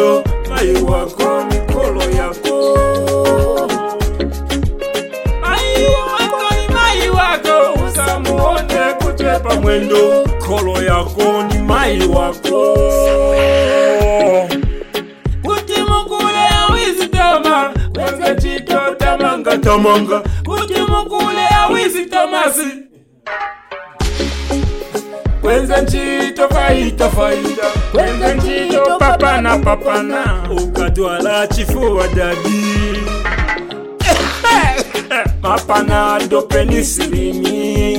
mwendo, mai wako ni kolo yako. Mai wako ni mai wako, usamuone kuchepa mwendo, kolo yako ni mai wako. Kuti mukule awizi toma, kwenza chito tamanga tamanga. Kuti mukule awizi tomasi, kwenza nchito faita faita, kwenza nchito papana papana, ukadwala chifuwa dadi. Mapana do penicillini.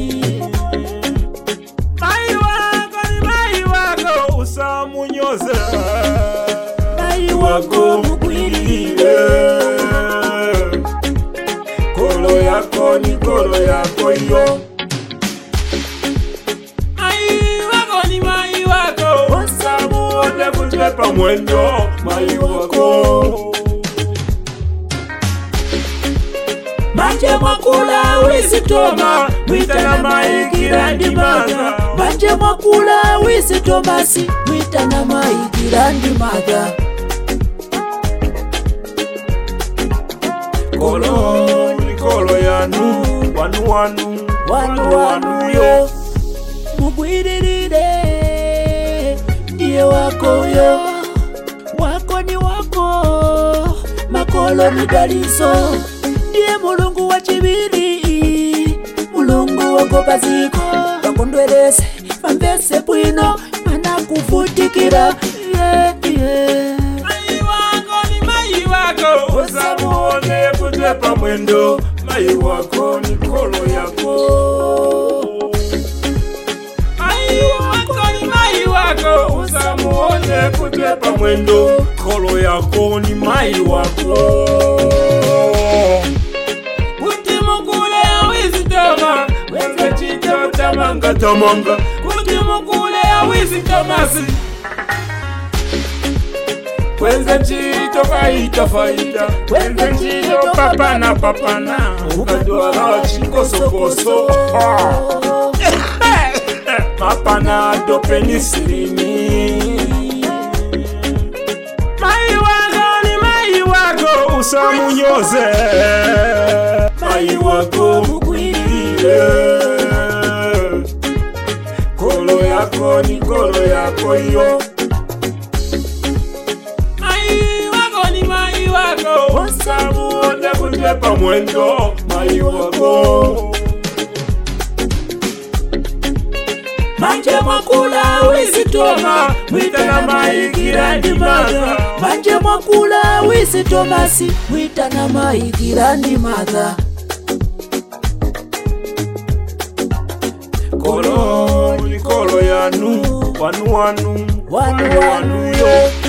Mai wako ni mai wako, usamunyoze. Mai wako mukwirire, kolo yako ni kolo yako yo. Kuchepa mwendo, mai wako. Manje mwakula wisi toma, mwita na mai girandi maga. Manje mwakula wisi tomasi, mwita na mai girandi maga. Kolo ni kolo yanu, wanu wanu, wanu wanu yo. Mugwiririre, ndiye wako yo, wako ni wako, makolo ni dalizo. Ndiye mulungu wa chibiri, mulungu wako paziko, wakondwerese, mambese bwino, mana kufutikira. Mai wako ni mai wako, usamuone kuchepa mwendo, mai wako ni kolo yako. Usamuone kuchepa mwendo, kolo yako ni mai wako. Kuti mukule awizi toma, kwenza chito tamanga tamanga. Kuti mukule awizi tomasi, kwenza chito faita faita, kwenza chito papana papana, ukadwala chikoso koso. Mapana do penicillini. Mai wako ni mai wako, usamunyoze. Mai wako mukwirire, kolo yako ni kolo yako yo. Mai wako ni mai wako, usamuone kuchepa mwendo, mai wako. Manje mwakula wisi toma, mwita na mai girandi maga. Manje mwakula wisi tomasi, mwita na mai girandi maga. Kolo ni kolo yanu, wanu wanu, wanu wanu yo.